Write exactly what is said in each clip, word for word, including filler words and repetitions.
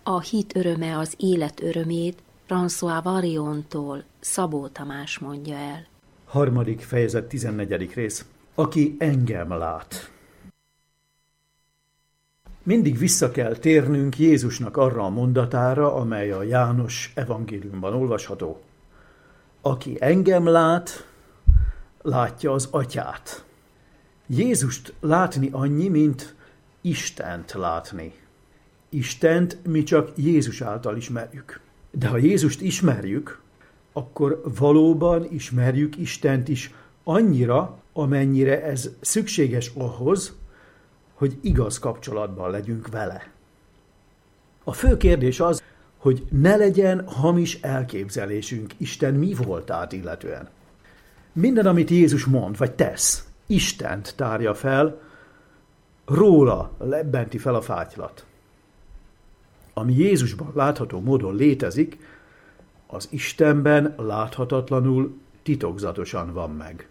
A hit öröme az élet örömét François Variontól Szabó Tamás mondja el. Harmadik fejezet, tizennegyedik rész. Aki engem lát. Mindig vissza kell térnünk Jézusnak arra a mondatára, amely a János evangéliumban olvasható. Aki engem lát, látja az Atyát. Jézust látni annyi, mint Istent látni. Istent mi csak Jézus által ismerjük. De ha Jézust ismerjük, akkor valóban ismerjük Istent is annyira, amennyire ez szükséges ahhoz, hogy igaz kapcsolatban legyünk vele. A fő kérdés az, hogy ne legyen hamis elképzelésünk Isten mi voltát illetően. Minden, amit Jézus mond vagy tesz, Istent tárja fel, róla lebbenti fel a fátylat. Ami Jézusban látható módon létezik, az Istenben láthatatlanul, titokzatosan van meg.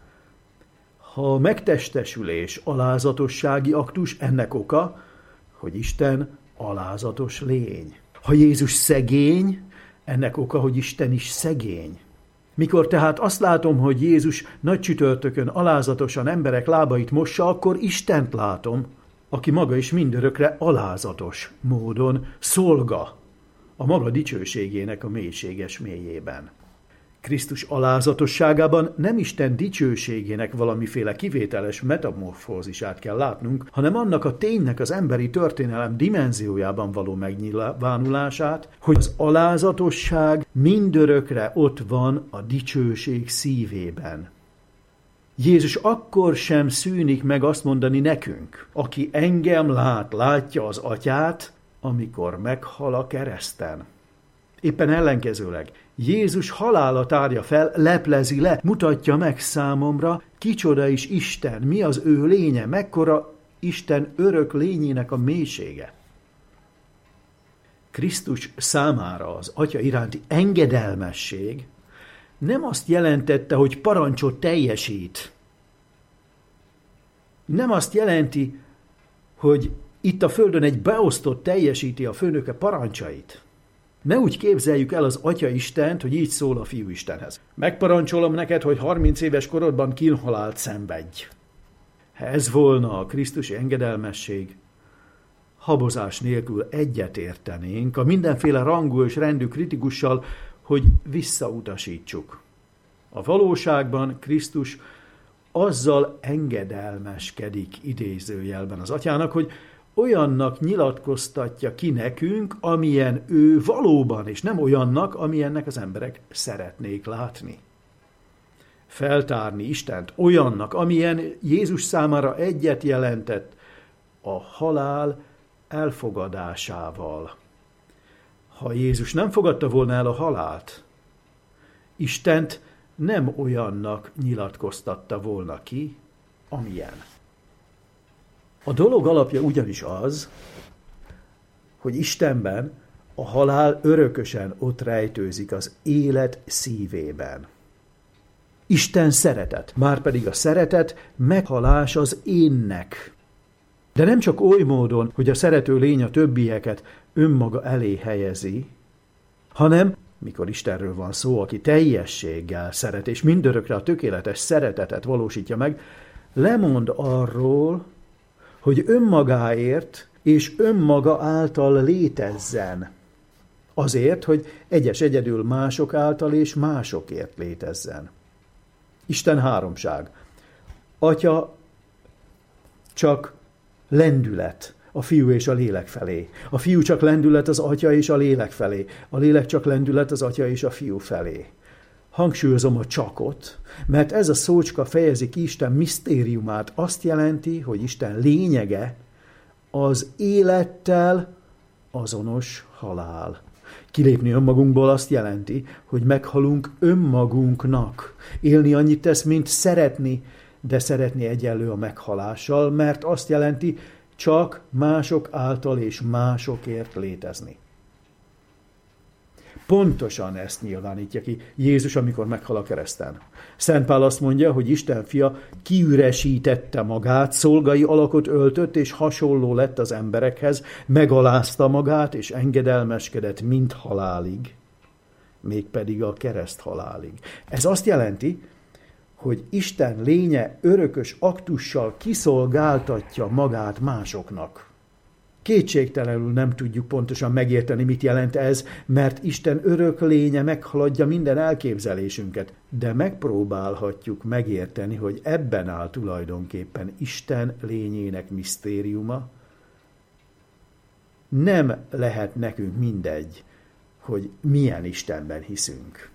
Ha a megtestesülés alázatossági aktus, ennek oka, hogy Isten alázatos lény. Ha Jézus szegény, ennek oka, hogy Isten is szegény. Mikor tehát azt látom, hogy Jézus nagy csütörtökön alázatosan emberek lábait mossa, akkor Istent látom, aki maga is mindörökre alázatos módon szolga a maga dicsőségének a mélységes mélyében. Krisztus alázatosságában nem Isten dicsőségének valamiféle kivételes metamorfózisát kell látnunk, hanem annak a ténynek az emberi történelem dimenziójában való megnyilvánulását, hogy az alázatosság mindörökre ott van a dicsőség szívében. Jézus akkor sem szűnik meg azt mondani nekünk, aki engem lát, látja az Atyát, amikor meghal a kereszten. Éppen ellenkezőleg, Jézus halála tárja fel, leplezi le, mutatja meg számomra, kicsoda is Isten, mi az ő lénye, mekkora Isten örök lényének a mélysége. Krisztus számára az Atya iránti engedelmesség nem azt jelentette, hogy parancsot teljesít. Nem azt jelenti, hogy itt a földön egy beosztott teljesíti a főnöke parancsait. Ne úgy képzeljük el az Atya Istent, hogy így szól a Fiú Istenhez. Megparancsolom neked, hogy harminc éves korodban kínhalált szenvedj. Ha ez volna a krisztusi engedelmesség, habozás nélkül egyetértenénk a mindenféle rangú és rendű kritikussal, hogy visszautasítsuk. A valóságban Krisztus azzal engedelmeskedik idézőjelben az Atyának, hogy olyannak nyilatkoztatja ki nekünk, amilyen ő valóban, és nem olyannak, amilyennek az emberek szeretnék látni. Feltárni Istent olyannak, amilyen Jézus számára egyet jelentett a halál elfogadásával. Ha Jézus nem fogadta volna el a halált, Istent nem olyannak nyilatkoztatta volna ki, amilyen. A dolog alapja ugyanis az, hogy Istenben a halál örökösen ott rejtőzik az élet szívében. Isten szeretet, márpedig a szeretet meghalás az énnek. De nem csak oly módon, hogy a szerető lény a többieket önmaga elé helyezi, hanem, mikor Istenről van szó, aki teljességgel szeret, és mindörökre a tökéletes szeretetet valósítja meg, lemond arról, hogy önmagáért és önmaga által létezzen. Azért, hogy egyes egyedül mások által és másokért létezzen. Isten háromság. Atya csak lendület a Fiú és a Lélek felé. A Fiú csak lendület az Atya és a Lélek felé. A Lélek csak lendület az Atya és a Fiú felé. Hangsúlyozom a csakot, mert ez a szócska fejezi ki Isten misztériumát. Azt jelenti, hogy Isten lényege az élettel azonos halál. Kilépni önmagunkból azt jelenti, hogy meghalunk önmagunknak. Élni annyit tesz, mint szeretni, de szeretni egyenlő a meghalással, mert azt jelenti, csak mások által és másokért létezni. Pontosan ezt nyilvánítja ki Jézus, amikor meghal a kereszten. Szent Pál azt mondja, hogy Isten fia kiüresítette magát, szolgai alakot öltött, és hasonló lett az emberekhez, megalázta magát, és engedelmeskedett mind halálig, mégpedig a kereszt halálig. Ez azt jelenti, hogy Isten lénye örökös aktussal kiszolgáltatja magát másoknak. Kétségtelenül nem tudjuk pontosan megérteni, mit jelent ez, mert Isten örök lénye meghaladja minden elképzelésünket, de megpróbálhatjuk megérteni, hogy ebben áll tulajdonképpen Isten lényének misztériuma. Nem lehet nekünk mindegy, hogy milyen Istenben hiszünk.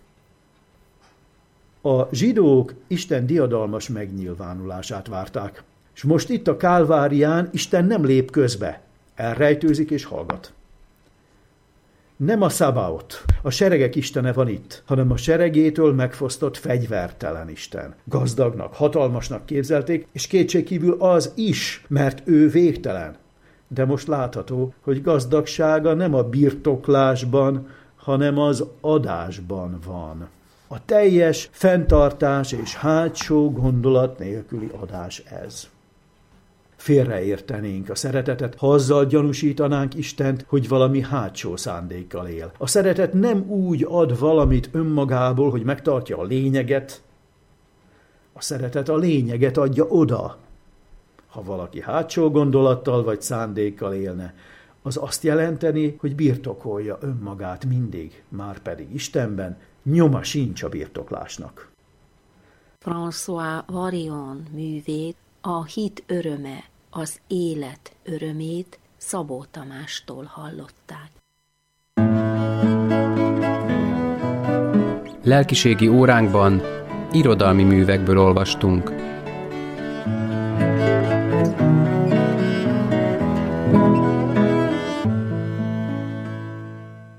A zsidók Isten diadalmas megnyilvánulását várták, és most itt a Kálvárián Isten nem lép közbe, elrejtőzik és hallgat. Nem a Szabaot, a seregek istene van itt, hanem a seregétől megfosztott fegyvertelen Isten. Gazdagnak, hatalmasnak képzelték, és kétségkívül az is, mert ő végtelen. De most látható, hogy gazdagsága nem a birtoklásban, hanem az adásban van. A teljes fenntartás és hátsó gondolat nélküli adás ez. Félreértenénk a szeretetet, ha azzal gyanúsítanánk Istent, hogy valami hátsó szándékkal él. A szeretet nem úgy ad valamit önmagából, hogy megtartja a lényeget. A szeretet a lényeget adja oda. Ha valaki hátsó gondolattal vagy szándékkal élne, az azt jelenteni, hogy birtokolja önmagát mindig, már pedig Istenben nyoma sincs a birtoklásnak. François Vallon művét, a hit öröme, az élet örömét Szabó Tamástól hallották. Lelkiségi óránkban irodalmi művekből olvastunk.